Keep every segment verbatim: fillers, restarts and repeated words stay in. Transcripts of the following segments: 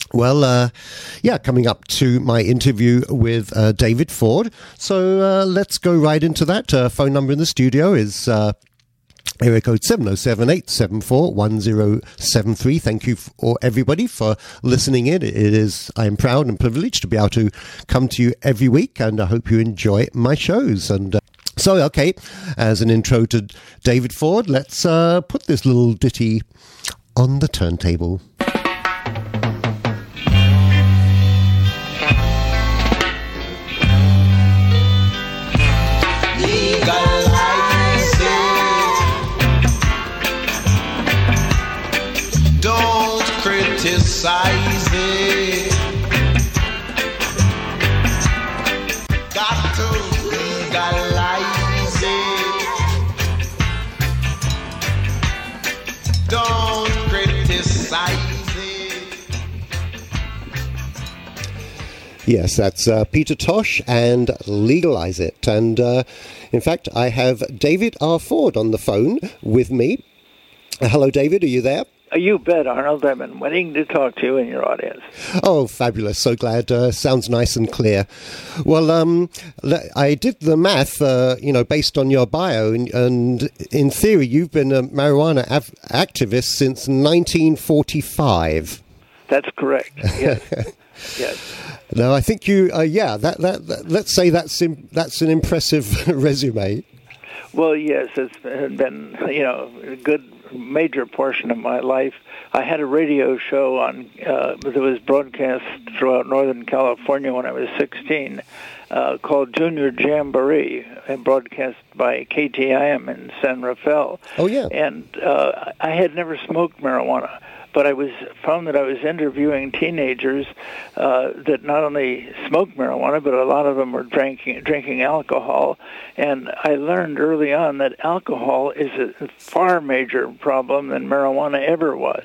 Well, uh, yeah, coming up to my interview with uh, David Ford. So uh, let's go right into that. Uh, phone number in the studio is uh, area code seven oh seven, eight seven four, one oh seven three. Thank you for everybody for listening in. It is, I am proud and privileged to be able to come to you every week, and I hope you enjoy my shows. And uh, so, okay, as an intro to David Ford, let's uh, put this little ditty on the turntable. Criticize it. Got to legalize it. Don't criticize it. Yes, that's uh, Peter Tosh and Legalize It. And uh, in fact, I have David R. Ford on the phone with me. Uh, hello, David. Are you there? You bet, Arnold. I've been waiting to talk to you and your audience. Oh, fabulous. So glad. Uh, sounds nice and clear. Well, um, I did the math, uh, you know, based on your bio, and, and in theory, you've been a marijuana av- activist since nineteen forty-five. That's correct, yes. Yes. Now, I think you, uh, yeah, that, that, that, let's say that's, im- that's an impressive resume. Well, yes, it's been, you know, a good major portion of my life. I had a radio show on uh, that was broadcast throughout Northern California when I was sixteen, uh, called Junior Jamboree, and broadcast by K T I M in San Rafael. Oh, yeah. And uh, I had never smoked marijuana, but I was found that I was interviewing teenagers uh, that not only smoked marijuana, but a lot of them were drinking drinking alcohol. And I learned early on that alcohol is a far major problem than marijuana ever was.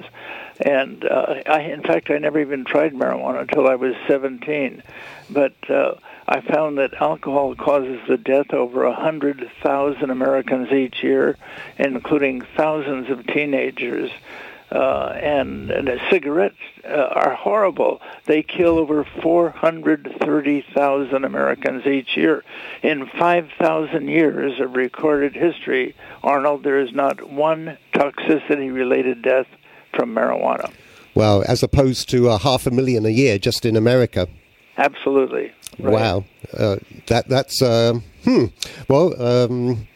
And uh, I, in fact, I never even tried marijuana until I was seventeen. But uh, I found that alcohol causes the death over one hundred thousand Americans each year, including thousands of teenagers. Uh, and, and uh, cigarettes uh, are horrible. They kill over four hundred thirty thousand Americans each year. In five thousand years of recorded history, Arnold, there is not one toxicity-related death from marijuana. Wow, as opposed to uh, half a million a year just in America. Absolutely. Right. Wow. Uh, that that's, uh, hmm. Well, um,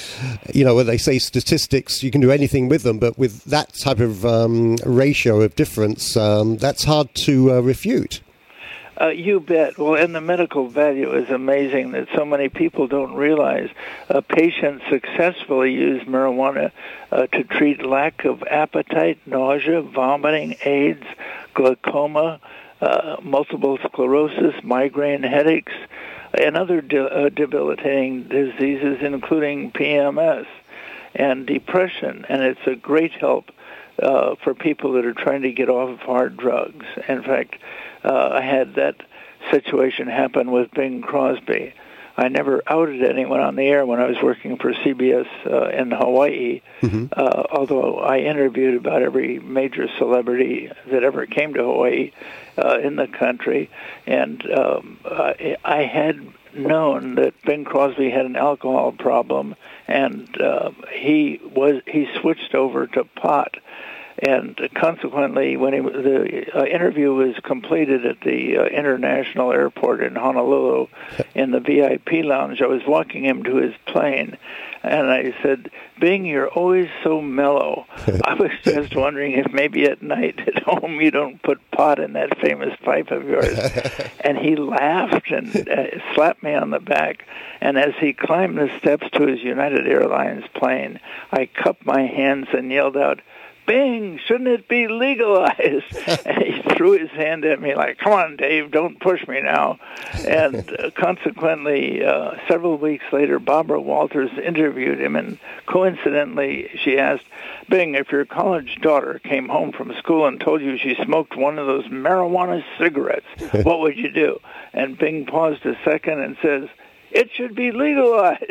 you know, when they say statistics, you can do anything with them, but with that type of um, ratio of difference, um, that's hard to uh, refute. Uh, you bet. Well, and the medical value is amazing that so many people don't realize. Uh, patients successfully use marijuana uh, to treat lack of appetite, nausea, vomiting, AIDS, glaucoma, uh, multiple sclerosis, migraine headaches, and other de- uh, debilitating diseases, including P M S and depression. And it's a great help uh, for people that are trying to get off of hard drugs. In fact, uh, I had that situation happen with Bing Crosby. I never outed anyone on the air when I was working for C B S uh, in Hawaii, mm-hmm. uh, although I interviewed about every major celebrity that ever came to Hawaii uh, in the country. And um, I, I had known that Bing Crosby had an alcohol problem, and uh, he was he switched over to pot. And consequently, when he, the uh, interview was completed at the uh, international airport in Honolulu in the V I P lounge, I was walking him to his plane, and I said, Bing, you're always so mellow. I was just wondering if maybe at night at home you don't put pot in that famous pipe of yours. And he laughed and uh, slapped me on the back. And as he climbed the steps to his United Airlines plane, I cupped my hands and yelled out, Bing, shouldn't it be legalized? And he threw his hand at me like, come on, Dave, don't push me now. And uh, consequently, uh, several weeks later, Barbara Walters interviewed him, and coincidentally, she asked, Bing, if your college daughter came home from school and told you she smoked one of those marijuana cigarettes, what would you do? And Bing paused a second and says, it should be legalized.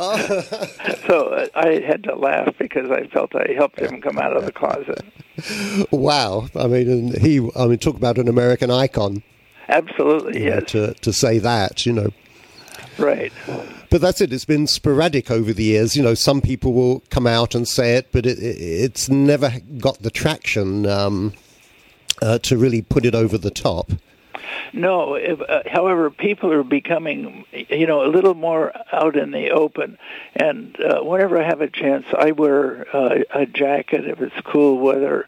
So uh, I had to laugh because I felt I helped him come out of the closet. Wow. I mean, and he, I mean, talk about an American icon. Absolutely, You know, yes. to, to say that, you know. Right. But that's it. It's been sporadic over the years. You know, some people will come out and say it, but it, it, it's never got the traction um, uh, to really put it over the top. No, if, uh, however, people are becoming, you know, a little more out in the open. And uh, whenever I have a chance, I wear uh, a jacket if it's cool weather,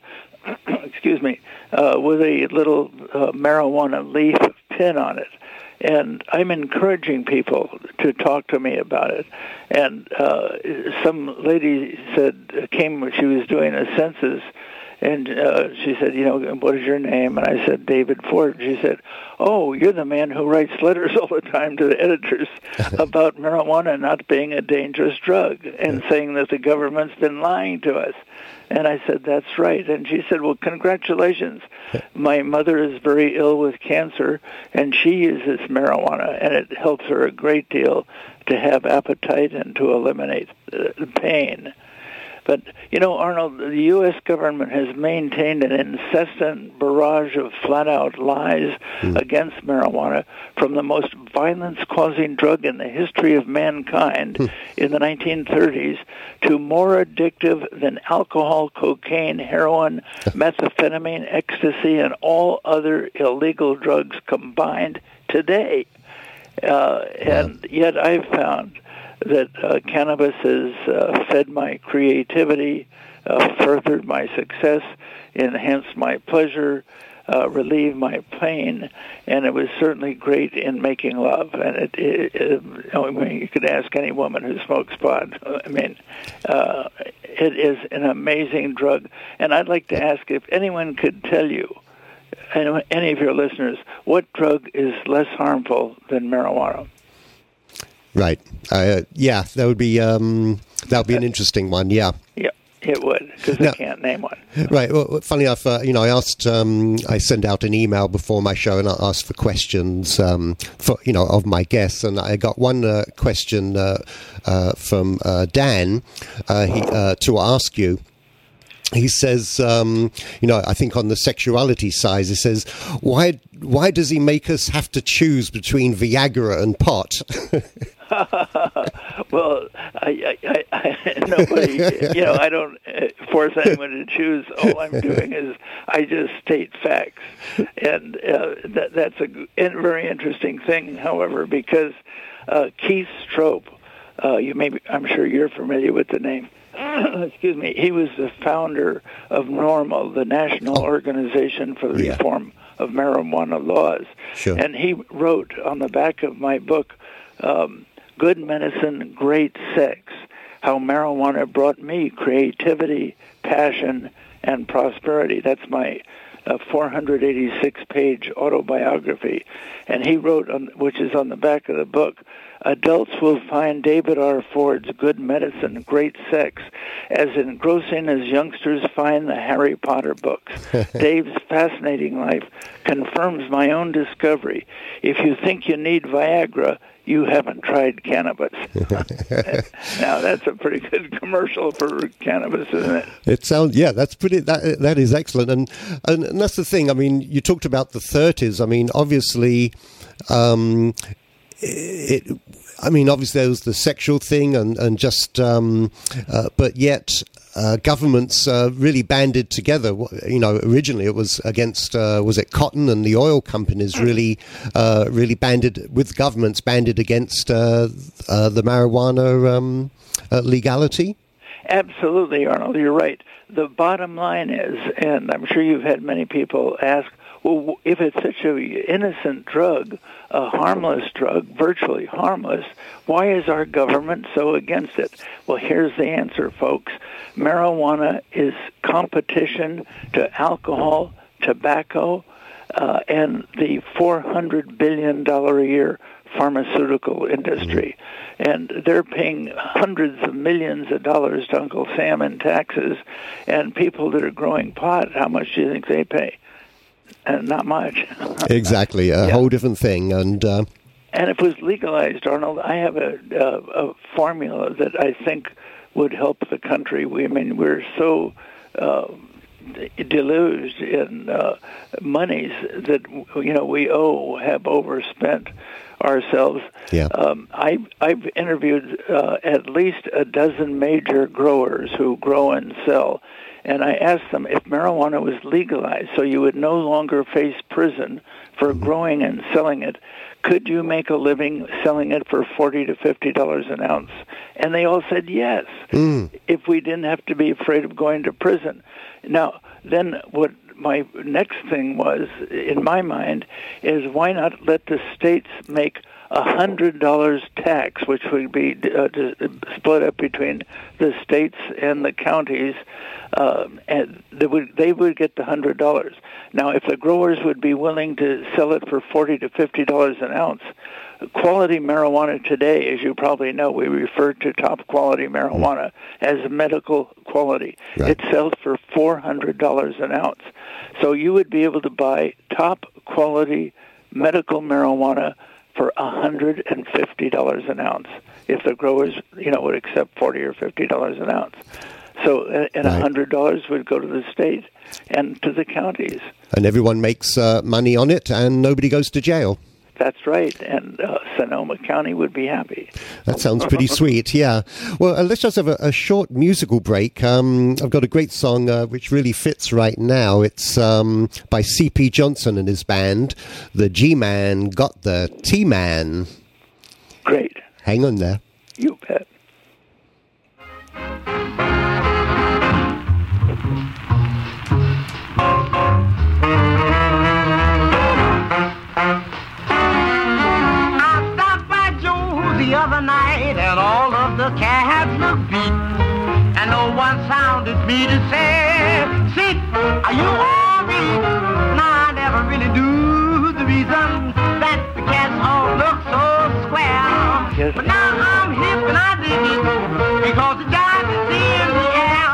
excuse me, uh, with a little uh, marijuana leaf pin on it. And I'm encouraging people to talk to me about it. And uh, some lady said, came, she was doing a census, and uh, she said, you know, what is your name? And I said, David Ford. She said, oh, you're the man who writes letters all the time to the editors about marijuana not being a dangerous drug and saying that the government's been lying to us. And I said, that's right. And she said, well, congratulations. My mother is very ill with cancer, and she uses marijuana, and it helps her a great deal to have appetite and to eliminate the pain. But, you know, Arnold, the U S government has maintained an incessant barrage of flat-out lies mm. against marijuana, from the most violence-causing drug in the history of mankind mm. in the nineteen thirties to more addictive than alcohol, cocaine, heroin, methamphetamine, ecstasy, and all other illegal drugs combined today. Uh, and yet I've found that uh, cannabis has uh, fed my creativity, uh, furthered my success, enhanced my pleasure, uh, relieved my pain, and it was certainly great in making love. And it, it, it I mean, you could ask any woman who smokes pot. I mean, uh, it is an amazing drug. And I'd like to ask if anyone could tell you, any of your listeners, what drug is less harmful than marijuana? Right. Uh, yeah, that would be um, that would be an interesting one. Yeah. Yeah, it would, because I can't name one. Right. Well, funny enough, uh, you know, I asked, um, I sent out an email before my show, and I asked for questions um, for you know of my guests, and I got one uh, question uh, uh, from uh, Dan uh, he, uh, to ask you. He says, um, you know, I think on the sexuality side, he says, why why does he make us have to choose between Viagra and pot? Well, I, I, I, nobody, you know, I don't force anyone to choose. All I'm doing is I just state facts. And uh, that, that's a very interesting thing, however, because uh, Keith Stroop, uh, you may be, I'm sure you're familiar with the name. Excuse me, he was the founder of NORML, the National Organization for the yeah. Reform of Marijuana Laws. Sure. And he wrote on the back of my book, um, Good Medicine, Great Sex, how marijuana brought me creativity, passion, and prosperity. That's my uh, four hundred eighty-six page autobiography. And he wrote, on, which is on the back of the book, adults will find David R. Ford's Good Medicine, Great Sex as engrossing as youngsters find the Harry Potter books. Dave's fascinating life confirms my own discovery. If you think you need Viagra, you haven't tried cannabis. Now, that's a pretty good commercial for cannabis, isn't it? It sounds, yeah, that's pretty, that that is excellent. And, and, and that's the thing. I mean, you talked about the thirties. I mean, obviously, um, it, I mean, obviously there was the sexual thing and, and just, um, uh, but yet uh, governments uh, really banded together. You know, originally it was against, uh, was it cotton, and the oil companies really, uh, really banded with governments, banded against uh, uh, the marijuana um, uh, legality. Absolutely, Arnold, you're right. The bottom line is, and I'm sure you've had many people ask, well, if it's such an innocent drug, a harmless drug, virtually harmless, why is our government so against it? Well, here's the answer, folks. Marijuana is competition to alcohol, tobacco, uh, and the four hundred billion dollars a year pharmaceutical industry. And they're paying hundreds of millions of dollars to Uncle Sam in taxes. And people that are growing pot, how much do you think they pay? And not much. Exactly, a yeah. whole different thing. And uh, And if it was legalized, Arnold, I have a, a, a formula that I think would help the country. We, I mean, we're so uh, deluged in uh, monies that, you know, we owe, have overspent ourselves. Yeah. Um, I, I've interviewed uh, at least a dozen major growers who grow and sell, and I asked them if marijuana was legalized so you would no longer face prison for growing and selling it, could you make a living selling it for forty to fifty dollars an ounce? And they all said yes, Mm. if we didn't have to be afraid of going to prison. Now, then what my next thing was, in my mind, is why not let the states make a hundred dollars tax, which would be uh, split up between the states and the counties, uh, and they would they would get the hundred dollars. Now, if the growers would be willing to sell it for forty to fifty dollars an ounce, quality marijuana today, as you probably know, we refer to top quality marijuana as medical quality. Right. It sells for four hundred dollars an ounce. So you would be able to buy top quality medical marijuana for one hundred fifty dollars an ounce if the growers, you know, would accept forty or fifty dollars an ounce. So, and Right. one hundred dollars would go to the state and to the counties. And everyone makes uh, money on it, and nobody goes to jail. That's right, and uh, Sonoma County would be happy. That sounds pretty sweet, yeah. Well, uh, let's just have a, a short musical break. Um, I've got a great song uh, which really fits right now. It's um, by C P Johnson and his band. The G-Man got the T-Man. Great. Hang on there. You bet. The other night and all of the cats looked beat, and no one sounded me to say, "Sit, are you all right?" Now I never really knew the reason that the cats all look so square. Yes. But now I'm hip and I dig it because the jive is in the air.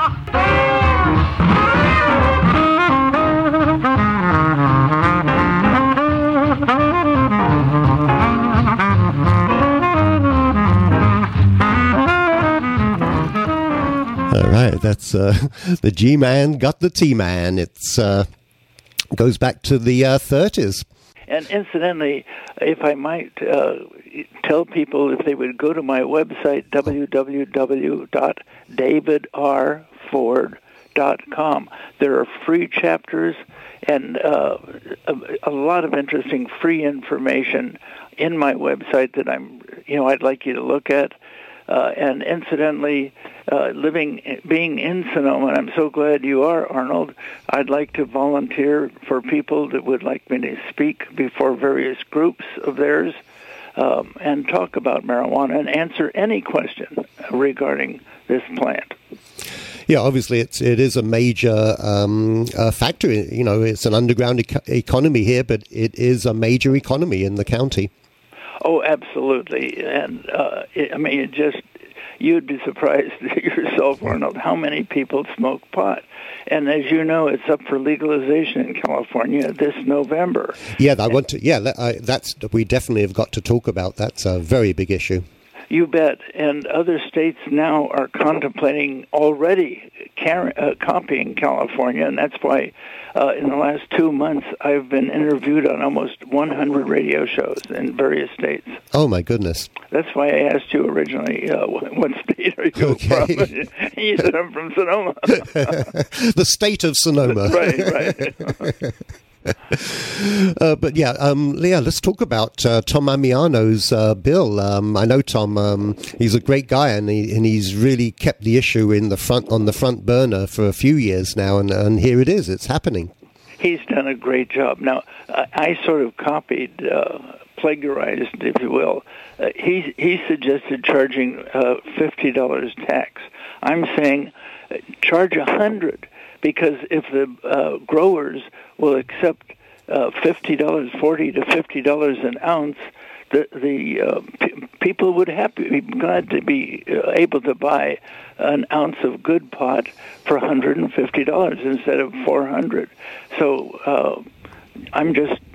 All right, that's uh, the G-Man got the T-Man. It's uh, goes back to the uh, thirties. And incidentally, if I might uh, tell people if they would go to my website, w w w dot david r ford dot com, there are free chapters and uh, a, a lot of interesting free information in my website that I'm, you know, I'd like you to look at. Uh, and incidentally, uh, living, being in Sonoma, and I'm so glad you are, Arnold, I'd like to volunteer for people that would like me to speak before various groups of theirs um, and talk about marijuana and answer any question regarding this plant. Yeah, obviously it's it is a major um, uh, factor. You know, it's an underground eco- economy here, but it is a major economy in the county. Oh, absolutely. And, uh, it, I mean, it just, you'd be surprised yourself, Arnold, how many people smoke pot. And as you know, it's up for legalization in California this November. Yeah, I want to. Yeah, that, I, that's we definitely have got to talk about. That's a very big issue. You bet. And other states now are contemplating already car- uh, copying California, and that's why uh, in the last two months I've been interviewed on almost one hundred radio shows in various states. Oh, my goodness. That's why I asked you originally, uh, what state are you Okay. from? You said, I'm from Sonoma. The state of Sonoma. Right, right. Uh, but yeah, um, Leah, let's talk about uh, Tom Amiano's uh, bill. Um, I know Tom; um, he's a great guy, and he and he's really kept the issue in the front on the front burner for a few years now, and, and here it is; it's happening. He's done a great job. Now, I, I sort of copied, uh, plagiarized, if you will. Uh, he he suggested charging uh, fifty dollars tax. I'm saying uh, charge a hundred. Because if the uh, growers will accept uh, fifty dollars, forty to fifty dollars an ounce, the the uh, p- people would have to be glad to be uh, able to buy an ounce of good pot for one hundred and fifty dollars instead of four hundred. So uh, I'm just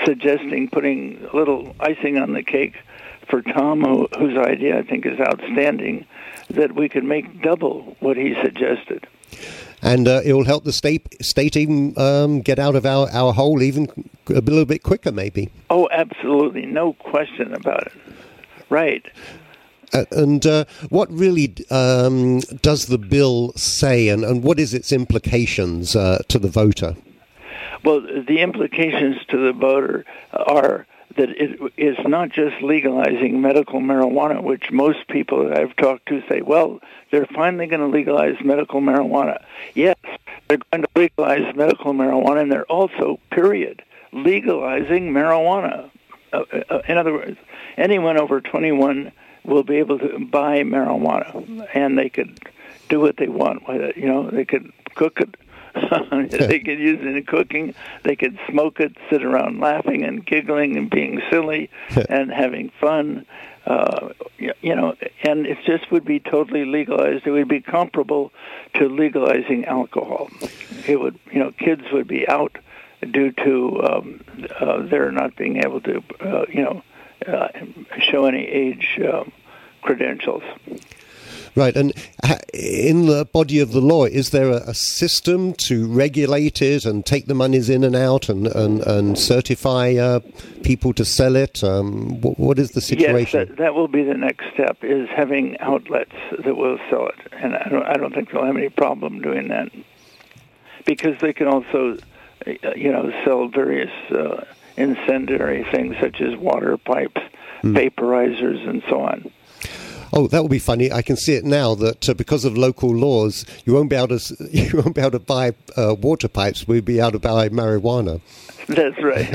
suggesting putting a little icing on the cake for Tom, who, whose idea I think is outstanding, that we could make double what he suggested. And uh, it will help the state state even um, get out of our, our hole even a little bit quicker, maybe. Oh, absolutely. No question about it. Right. Uh, and uh, what really um, does the bill say, and, and what is its implications uh, to the voter? Well, the implications to the voter are that it is not just legalizing medical marijuana, which most people that I've talked to say, well, they're finally going to legalize medical marijuana. Yes, they're going to legalize medical marijuana, and they're also, period, legalizing marijuana. Uh, uh, in other words, anyone over twenty-one will be able to buy marijuana, and they could do what they want with it. You know, they could cook it. They could use it in cooking. They could smoke it, sit around laughing and giggling and being silly and having fun. Uh, you know, and it just would be totally legalized. It would be comparable to legalizing alcohol. It would, you know, kids would be out due to um, uh, their not being able to, uh, you know, uh, show any age uh, credentials. Right, and in the body of the law, is there a, a system to regulate it and take the monies in and out and, and, and certify uh, people to sell it? Um, what, what is the situation? Yes, that, that will be the next step, is having outlets that will sell it. And I don't, I don't think they'll have any problem doing that, because they can also, you know, sell various uh, incendiary things such as water pipes, mm. vaporizers, and so on. Oh, that will be funny. I can see it now that uh, because of local laws, you won't be able to you won't be able to buy uh, water pipes. We'll be able to buy marijuana. That's right.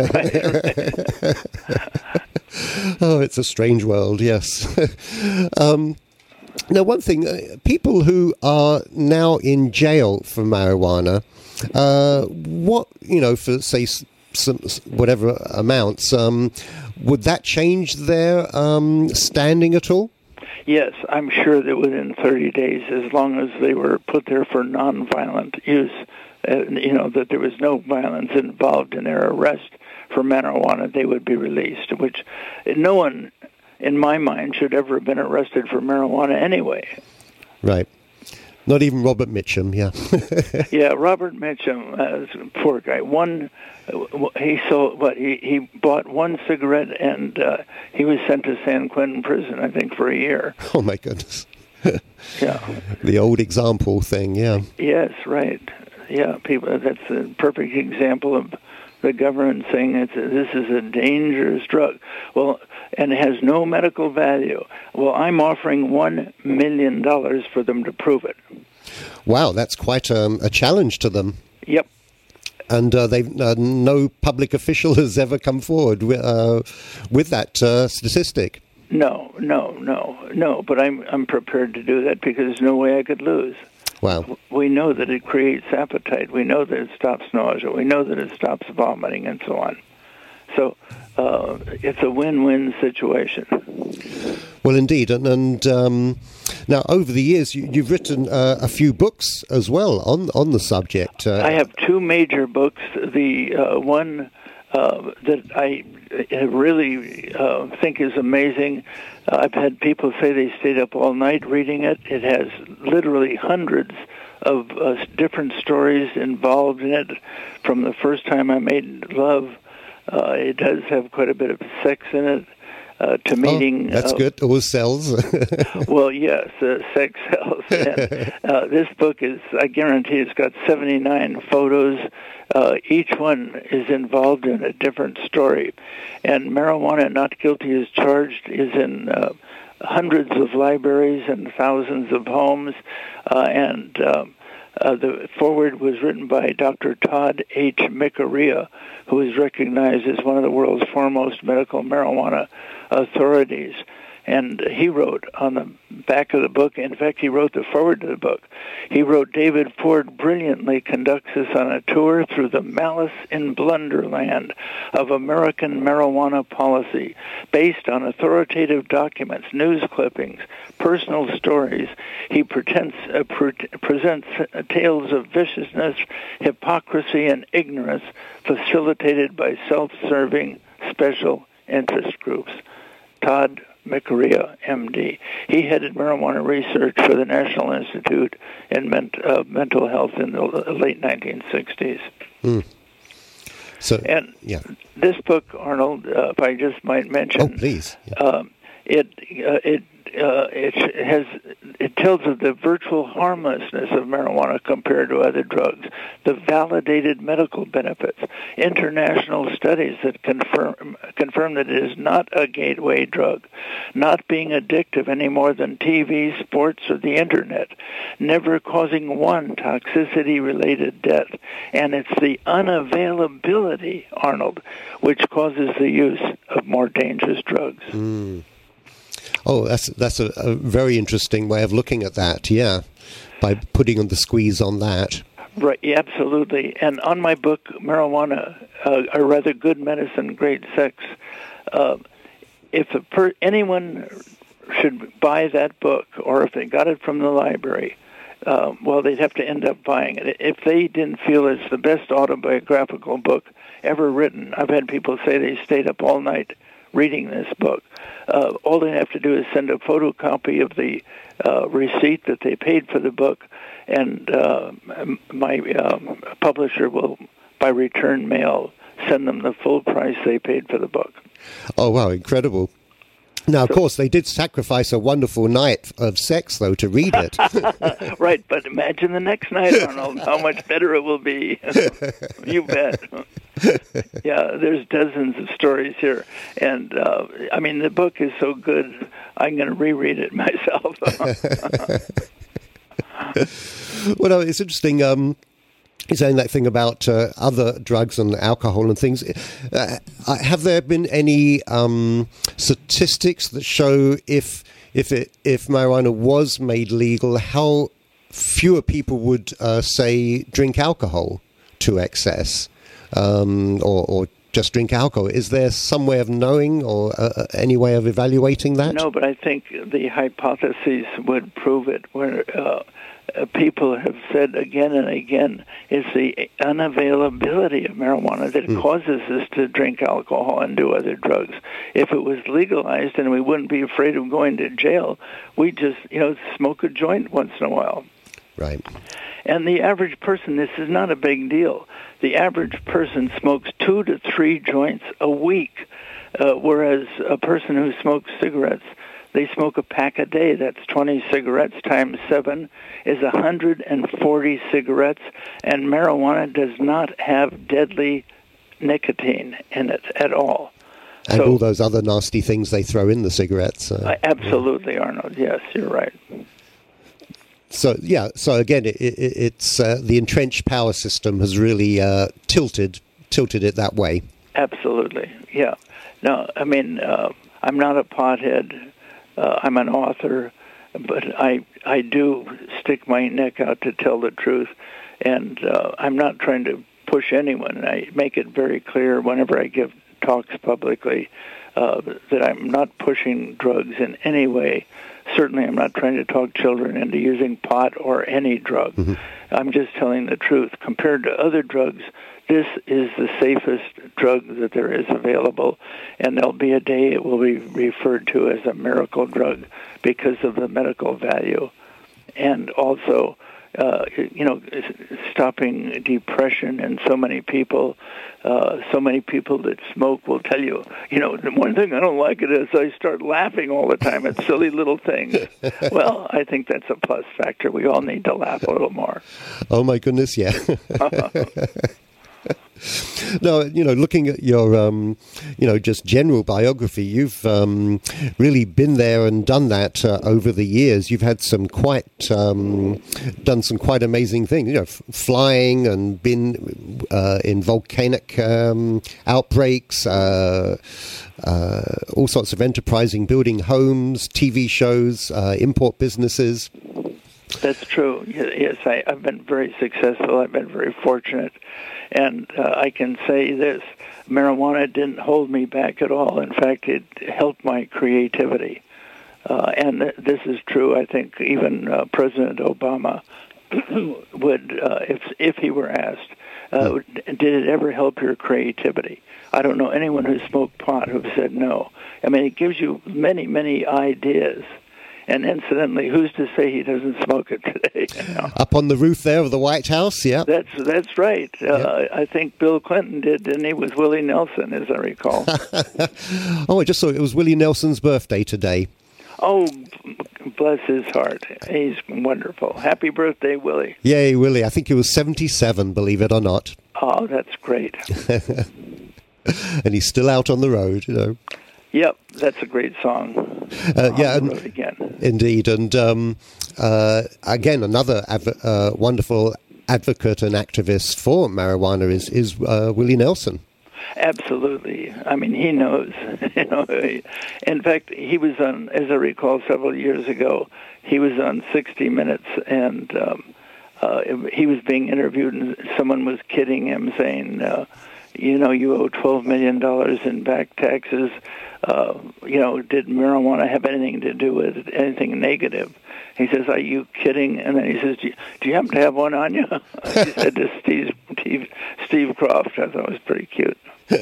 right, right. Oh, it's a strange world. Yes. um, now, one thing: uh, people who are now in jail for marijuana, uh, what you know, for say some whatever amounts, um, would that change their um, standing at all? Yes, I'm sure that within thirty days, as long as they were put there for nonviolent use, uh, you know, that there was no violence involved in their arrest for marijuana, they would be released, which no one, in my mind, should ever have been arrested for marijuana anyway. Right. Not even Robert Mitchum, yeah. Yeah, Robert Mitchum, uh, poor guy. One, he sold what he he bought one cigarette, and uh, he was sent to San Quentin prison, I think, for a year. Oh my goodness. Yeah. The old example thing, yeah. Yes, right. Yeah, people. That's a perfect example of the government saying it's a, this is a dangerous drug. Well, and it has no medical value. Well, I'm offering one million dollars for them to prove it. Wow, that's quite um, a challenge to them. Yep. And uh, they've uh, no public official has ever come forward with, uh, with that uh, statistic. No, no, no, no. But I'm I'm prepared to do that because there's no way I could lose. Wow. We know that it creates appetite. We know that it stops nausea. We know that it stops vomiting and so on. So uh, it's a win-win situation. Well, indeed. And, and um, now, over the years, you, you've written uh, a few books as well on, on the subject. Uh, I have two major books. The uh, one uh, that I really uh, think is amazing, uh, I've had people say they stayed up all night reading it. It has literally hundreds of uh, different stories involved in it. From the first time I made love, uh, it does have quite a bit of sex in it. Uh, to meeting. Oh, that's uh, good. All sells. Well, yes, uh, sex sells. And, uh, this book is, I guarantee, it's got seventy-nine photos. Uh, each one is involved in a different story. And Marijuana Not Guilty as Charged is in uh, hundreds of libraries and thousands of homes. Uh, and um, uh, the foreword was written by Doctor Todd H. Mikaria, who is recognized as one of the world's foremost medical marijuana authorities. And he wrote on the back of the book, in fact, he wrote the foreword to the book, he wrote, David Ford brilliantly conducts us on a tour through the malice in blunderland of American marijuana policy, based on authoritative documents, news clippings, personal stories. He pretends, uh, pre- presents uh, tales of viciousness, hypocrisy, and ignorance, facilitated by self-serving special interest groups. Todd McCrea, M D. He headed marijuana research for the National Institute in Ment- uh, Mental Health in the late nineteen sixties. Mm. So, and yeah. this book, Arnold, uh, if I just might mention, oh please, yeah. um, it uh, it uh, it has it tells of the virtual harmlessness of marijuana compared to other drugs, the validated medical benefits, international studies that confirm confirm that it is not a gateway drug, not being addictive any more than T V, sports, or the internet, never causing one toxicity-related death, and it's the unavailability, Arnold, which causes the use of more dangerous drugs. Mm. Oh, that's that's a, a very interesting way of looking at that, yeah, by putting on the squeeze on that. Right, yeah, absolutely. And on my book, Marijuana, uh, a Rather Good Medicine, Great Sex, uh, if a per- anyone should buy that book, or if they got it from the library, uh, well, they'd have to end up buying it. If they didn't feel it's the best autobiographical book ever written, I've had people say they stayed up all night reading this book. Uh, all they have to do is send a photocopy of the uh, receipt that they paid for the book, and uh, my um, publisher will, by return mail, send them the full price they paid for the book. Oh, wow, incredible. Now, of So, course, they did sacrifice a wonderful night of sex, though, to read it. right, but imagine the next night, Arnold, how much better it will be. You bet. Yeah, there's dozens of stories here. And, uh, I mean, the book is so good, I'm going to reread it myself. Well, no, it's interesting. Um, You're saying that thing about uh, other drugs and alcohol and things. Uh, have there been any um, statistics that show if if it if marijuana was made legal, how fewer people would uh, say drink alcohol to excess, um, or, or just drink alcohol? Is there some way of knowing, or uh, any way of evaluating that? No, but I think the hypotheses would prove it. Where uh, people have said again and again, it's the unavailability of marijuana that mm. causes us to drink alcohol and do other drugs. If it was legalized and we wouldn't be afraid of going to jail, we'd just, you know, smoke a joint once in a while. Right. And the average person, this is not a big deal. The average person smokes two to three joints a week, uh, whereas a person who smokes cigarettes, they smoke a pack a day. That's twenty cigarettes times seven is one hundred forty cigarettes, and marijuana does not have deadly nicotine in it at all. And so, all those other nasty things they throw in the cigarettes. Uh, absolutely, yeah. Arnold. Yes, you're right. So, yeah, so again, it, it, it's uh, the entrenched power system has really uh, tilted tilted it that way. Absolutely, yeah. No, I mean, uh, I'm not a pothead. Uh, I'm an author, but I I do stick my neck out to tell the truth, and uh, I'm not trying to push anyone. I make it very clear whenever I give talks publicly uh, that I'm not pushing drugs in any way. Certainly, I'm not trying to talk children into using pot or any drug. Mm-hmm. I'm just telling the truth. Compared to other drugs, this is the safest drug that there is available, and there'll be a day it will be referred to as a miracle drug because of the medical value. And also, uh, you know, stopping depression in so many people. Uh, so many people that smoke will tell you, you know, the one thing I don't like it is I start laughing all the time at silly little things. Well, I think that's a plus factor. We all need to laugh a little more. Oh, my goodness, yeah. No, you know, looking at your, um, you know, just general biography, you've um, really been there and done that uh, over the years. You've had some quite, um, done some quite amazing things, you know, f- flying and been uh, in volcanic um, outbreaks, uh, uh, all sorts of enterprising, building homes, T V shows, uh, import businesses. That's true. Yes, I, I've been very successful. I've been very fortunate. And uh, I can say this, marijuana didn't hold me back at all. In fact, it helped my creativity. Uh, and th- this is true. I think even uh, President Obama would, uh, if if he were asked, Uh, did it ever help your creativity? I don't know anyone who smoked pot who said no. I mean, it gives you many, many ideas. And incidentally, who's to say he doesn't smoke it today? You know? Up on the roof there of the White House, yeah. That's that's right. Uh, Yep. I think Bill Clinton did, didn't he, with Willie Nelson, as I recall. Oh, I just saw it was Willie Nelson's birthday today. Oh, bless his heart. He's wonderful. Happy birthday, Willie. Yay, Willie. I think he was seventy-seven, believe it or not. Oh, that's great. And he's still out on the road, you know. Yep, that's a great song. Uh, On yeah, the and, road again. indeed. And um, uh, again, another adv- uh, wonderful advocate and activist for marijuana is, is uh, Willie Nelson. Absolutely. I mean, he knows. You know, in fact, he was on, as I recall, several years ago. He was on sixty minutes, and um, uh, he was being interviewed, and someone was kidding him, saying, uh, "You know, you owe twelve million dollars in back taxes. Uh, you know, did marijuana have anything to do with it, anything negative?" He says, "Are you kidding?" And then he says, "Do you, do you happen to have one on you?" He said to Steve, Steve, Steve Croft. I thought it was pretty cute.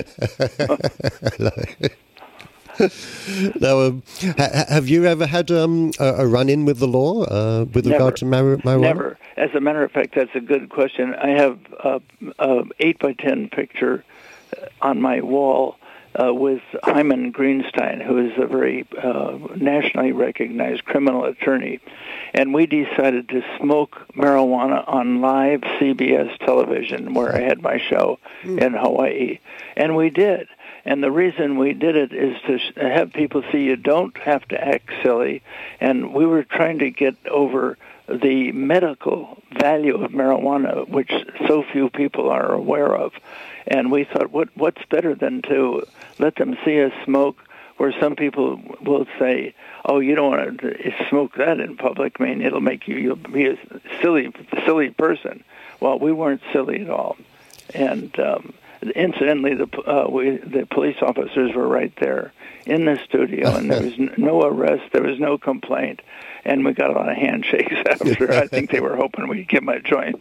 Now, um, ha- have you ever had um, a, a run-in with the law uh, with Never. regard to mar- marijuana? Never. As a matter of fact, that's a good question. I have a, a eight by ten picture on my wall uh, with Hyman Greenstein, who is a very uh, nationally recognized criminal attorney, and we decided to smoke marijuana on live C B S television, where I had my show mm. in Hawaii, and we did. And the reason we did it is to sh- have people see you don't have to act silly. And we were trying to get over the medical value of marijuana, which so few people are aware of. And we thought, what what's better than to let them see us smoke, where some people will say, oh, you don't want to smoke that in public. I mean, it'll make you you'll be a silly, silly person. Well, we weren't silly at all. And um incidentally, the uh, we, the police officers were right there in the studio, and there was n- no arrest, there was no complaint, and we got a lot of handshakes after. I think they were hoping we'd give them a joint.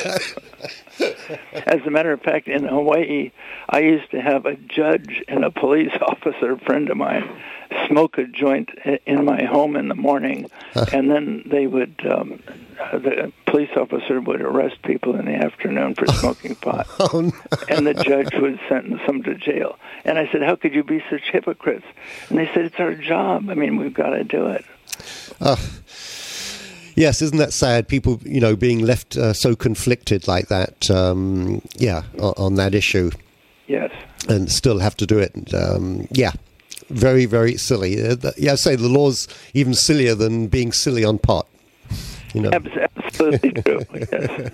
As a matter of fact, in Hawaii, I used to have a judge and a police officer, a friend of mine, smoke a joint in my home in the morning, and then they would, um, the police officer would arrest people in the afternoon for smoking pot. Oh, no. And the judge would sentence them to jail. And I said, how could you be such hypocrites? And they said, it's our job. I mean, we've got to do it. Uh, yes, isn't that sad? People, you know, being left uh, so conflicted like that, um, yeah, on, on that issue. Yes. And still have to do it. And, um, yeah, very, very silly. Uh, the, yeah, I say the law's even sillier than being silly on pot. You know. Absolutely true, yes.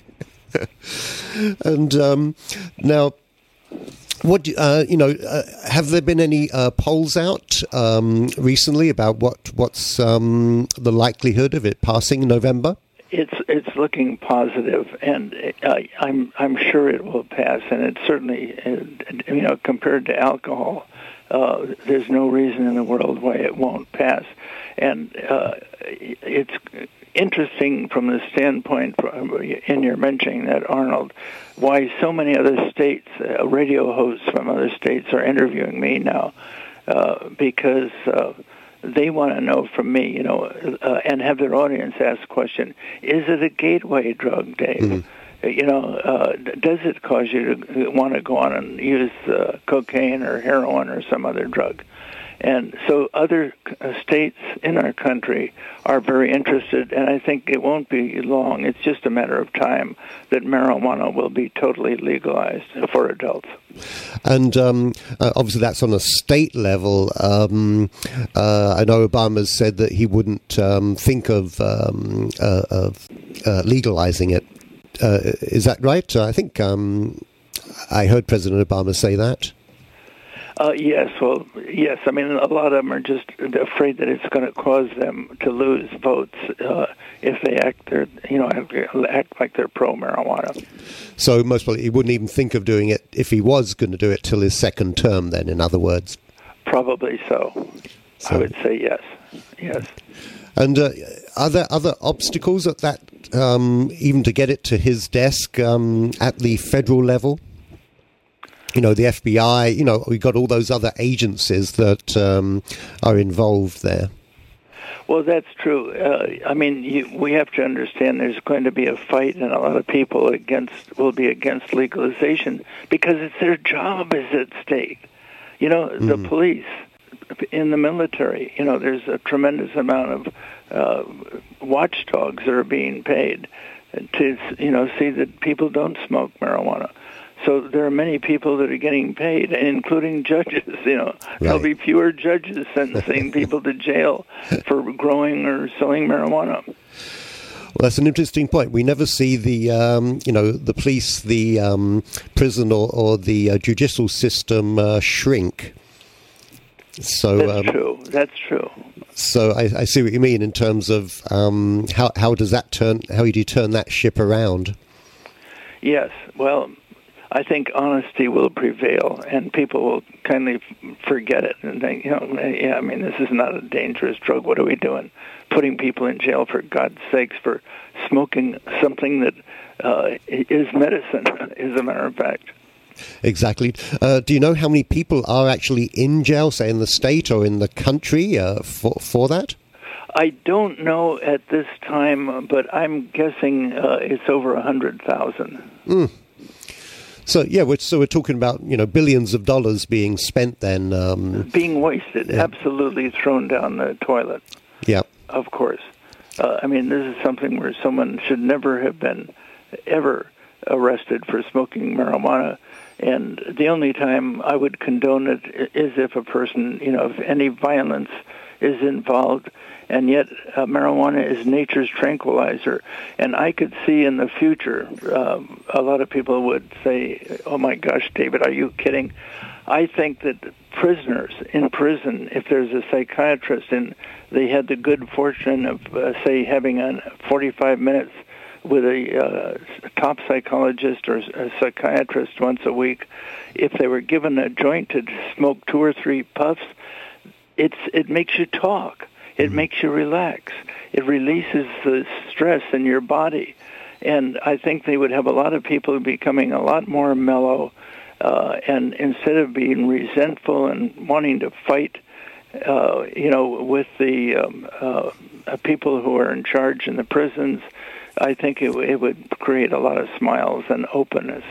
And um, now, what do, uh, you know? Uh, have there been any uh, polls out um, recently about what what's um, the likelihood of it passing in November? It's it's looking positive, and uh, I'm I'm sure it will pass. And it certainly, uh, you know, compared to alcohol, uh, there's no reason in the world why it won't pass. And uh, it's interesting from the standpoint, in your mentioning that, Arnold, why so many other states, uh, radio hosts from other states are interviewing me now, uh, because uh, they want to know from me, you know, uh, and have their audience ask the question, is it a gateway drug, Dave? Mm-hmm. You know, uh, does it cause you to want to go on and use uh, cocaine or heroin or some other drug? And so other uh, states in our country are very interested, and I think it won't be long. It's just a matter of time that marijuana will be totally legalized for adults. And um, uh, obviously that's on a state level. Um, uh, I know Obama's said that he wouldn't um, think of, um, uh, of uh, legalizing it. Uh, is that right? I think um, I heard President Obama say that. Uh, yes, well, yes. I mean, a lot of them are just afraid that it's going to cause them to lose votes uh, if they act their, you know, act like they're pro-marijuana. So most probably he wouldn't even think of doing it if he was going to do it till his second term. Then, in other words, probably so. so. I would say yes, yes. And uh, are there other obstacles that that um, even to get it to his desk um, at the federal level? You know, the F B I, you know, we've got all those other agencies that um, are involved there. Well, that's true. Uh, I mean, you, we have to understand there's going to be a fight, and a lot of people against will be against legalization because it's their job is at stake. You know, mm. the police, in the military, you know, there's a tremendous amount of uh, watchdogs that are being paid to, you know, see that people don't smoke marijuana. So there are many people that are getting paid, including judges. You know, right. There'll be fewer judges sentencing people to jail for growing or selling marijuana. Well, that's an interesting point. We never see the, um, you know, the police, the um, prison, or, or the uh, judicial system uh, shrink. So that's um, true. That's true. So I, I see what you mean in terms of um, how how does that turn? How do you turn that ship around? Yes. Well, I think honesty will prevail, and people will kindly forget it and think, you know, yeah, I mean, this is not a dangerous drug. What are we doing? Putting people in jail, for God's sakes, for smoking something that uh, is medicine, as a matter of fact. Exactly. Uh, do you know how many people are actually in jail, say in the state or in the country, uh, for, for that? I don't know at this time, but I'm guessing uh, it's over one hundred thousand. Mm. So yeah, we're, so we're talking about, you know, billions of dollars being spent then. Um, being wasted, yeah. Absolutely thrown down the toilet. Yeah. Of course. Uh, I mean, this is something where someone should never have been ever arrested for smoking marijuana. And the only time I would condone it is if a person, you know, if any violence is involved. And yet uh, marijuana is nature's tranquilizer. And I could see in the future, um, a lot of people would say, oh my gosh, David, are you kidding? I think that prisoners in prison, if there's a psychiatrist and they had the good fortune of, uh, say, having a forty-five minutes with a uh, top psychologist or a psychiatrist once a week, if they were given a joint to smoke two or three puffs, it's it makes you talk. It mm-hmm. makes you relax. It releases the stress in your body. And I think they would have a lot of people becoming a lot more mellow. Uh, and instead of being resentful and wanting to fight, uh, you know, with the um, uh, people who are in charge in the prisons, I think it, it would create a lot of smiles and openness.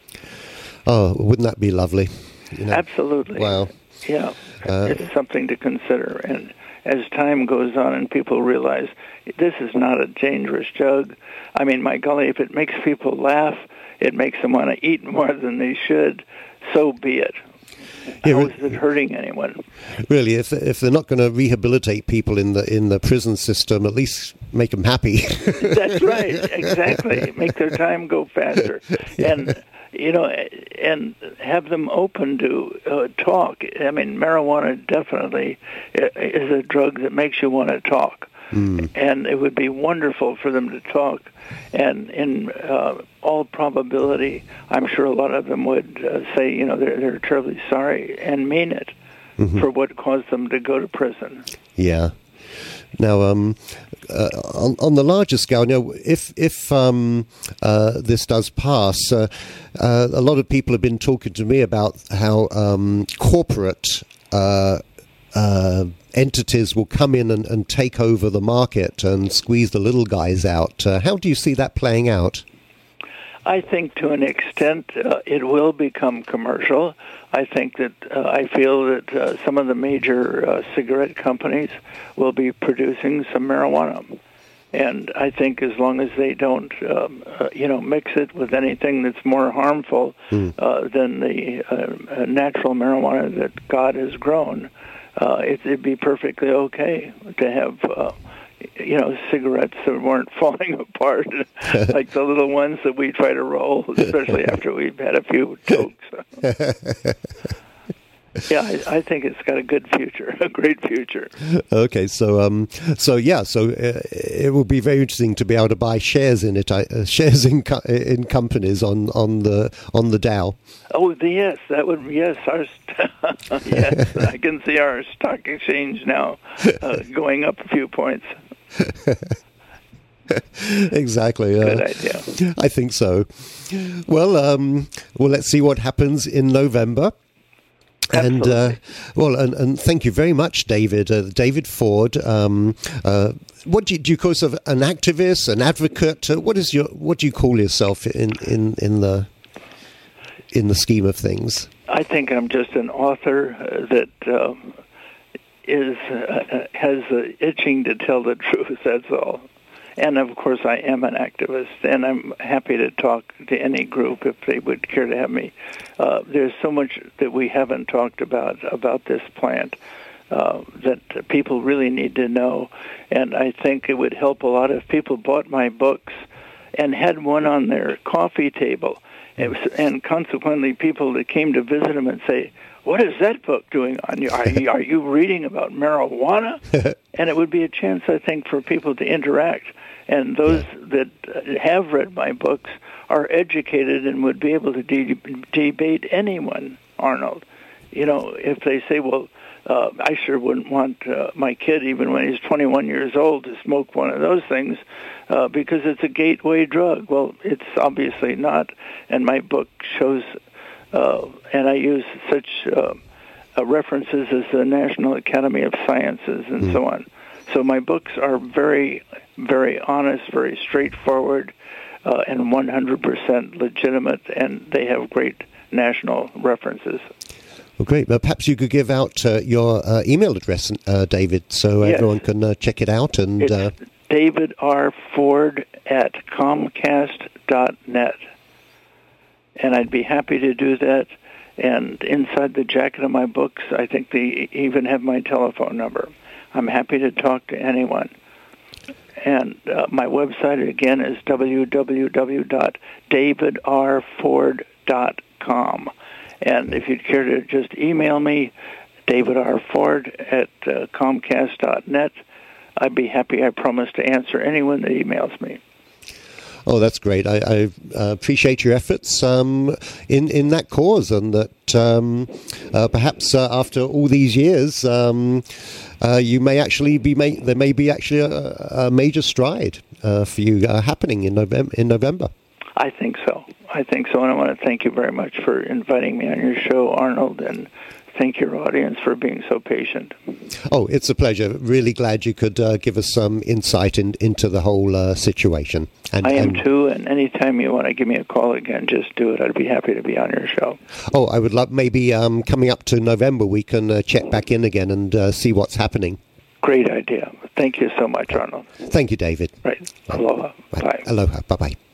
Oh, wouldn't that be lovely? You know? Absolutely. Wow. Yeah, uh, it's something to consider. And as time goes on and people realize this is not a dangerous drug, I mean, my golly, if it makes people laugh, it makes them want to eat more than they should, so be it. Yeah, How is it hurting anyone? Really, if if they're not going to rehabilitate people in the in the prison system, at least make them happy. That's right, exactly. Make their time go faster, yeah. and you know, and have them open to uh, talk. I mean, marijuana definitely is a drug that makes you want to talk. Mm. And it would be wonderful for them to talk. And in uh, all probability, I'm sure a lot of them would uh, say, you know, they're, they're terribly sorry and mean it mm-hmm. for what caused them to go to prison. Yeah. Now, um, uh, on, on the larger scale, you know, if if um, uh, this does pass, uh, uh, a lot of people have been talking to me about how um, corporate uh, uh, entities will come in and, and take over the market and squeeze the little guys out. Uh, how do you see that playing out? I think to an extent uh, it will become commercial. I think that uh, I feel that uh, some of the major uh, cigarette companies will be producing some marijuana. And I think as long as they don't, um, uh, you know, mix it with anything that's more harmful mm. uh, than the uh, natural marijuana that God has grown, uh, it, it'd be perfectly okay to have uh, you know, cigarettes that weren't falling apart, like the little ones that we try to roll, especially after we've had a few tokes. Yeah, I, I think it's got a good future, a great future. Okay, so um, so yeah, so uh, it will be very interesting to be able to buy shares in it, uh, shares in co- in companies on, on the on the Dow. Oh, the, yes, that would yes, our st- yes, I can see our stock exchange now uh, going up a few points. Exactly. Uh, Good idea. I think so. Well, um, well, let's see what happens in November. And uh, well, and, and thank you very much, David. Uh, David Ford. Um, uh, what do you, do you call yourself? An activist, an advocate? Uh, what is your? What do you call yourself in, in, in the in the scheme of things? I think I'm just an author uh, that um, is uh, has the itching to tell the truth. That's all. And, of course, I am an activist, and I'm happy to talk to any group if they would care to have me. Uh, there's so much that we haven't talked about, about this plant, uh, that people really need to know. And I think it would help a lot if people bought my books and had one on their coffee table. It was, and consequently, people that came to visit them and say, what is that book doing on you? Are you, are you reading about marijuana? And it would be a chance, I think, for people to interact. And those yeah. that have read my books are educated and would be able to de- debate anyone, Arnold. You know, if they say, well, uh, I sure wouldn't want uh, my kid, even when he's twenty-one years old, to smoke one of those things uh, because it's a gateway drug. Well, it's obviously not. And my book shows, uh, and I use such uh, uh, references as the National Academy of Sciences and mm. so on. So my books are very, very honest, very straightforward, uh, and one hundred percent legitimate, and they have great national references. Well, great. Well, perhaps you could give out uh, your uh, email address, uh, David, so yes. everyone can uh, check it out. And it's uh, David R. Ford at Comcast dot net. And I'd be happy to do that. And inside the jacket of my books, I think they even have my telephone number. I'm happy to talk to anyone. And uh, my website, again, is w w w dot david r ford dot com. And if you'd care to just email me, david r ford at uh, comcast dot net, I'd be happy, I promise, to answer anyone that emails me. Oh, that's great. I, I uh, appreciate your efforts um, in, in that cause, and that um, uh, perhaps uh, after all these years, um, uh, you may actually be ma- there may be actually a, a major stride uh, for you uh, happening in November. In November, I think so. I think so, and I want to thank you very much for inviting me on your show, Arnold, and thank your audience for being so patient. Oh, it's a pleasure. Really glad you could uh, give us some insight in, into the whole uh, situation. And, I am and, too, and anytime you want to give me a call again, just do it. I'd be happy to be on your show. Oh, I would love, maybe um, coming up to November, we can uh, check back in again and uh, see what's happening. Great idea. Thank you so much, Arnold. Thank you, David. Right. Aloha. Right. Bye. Aloha. Bye-bye.